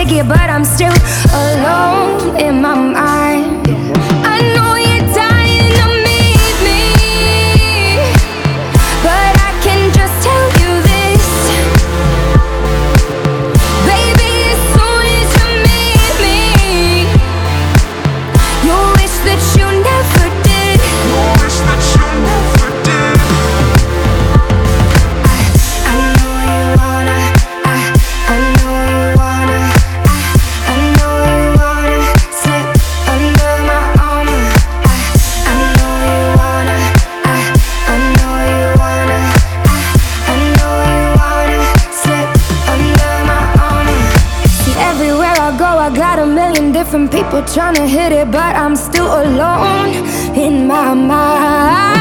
take it, but I'm still alone in my mind. I know you're dying to meet me, but I can just tell you this, baby, as soon as you meet me, you'll wish that you never did. You'll wish that you never did. I know you wanna, I know you wanna, I know you wanna slip under my armor. I know you wanna, I know you wanna, I know you wanna slip under my armor. See, everywhere I go, I got a million different people trying to hit it, but I'm still alone in my mind.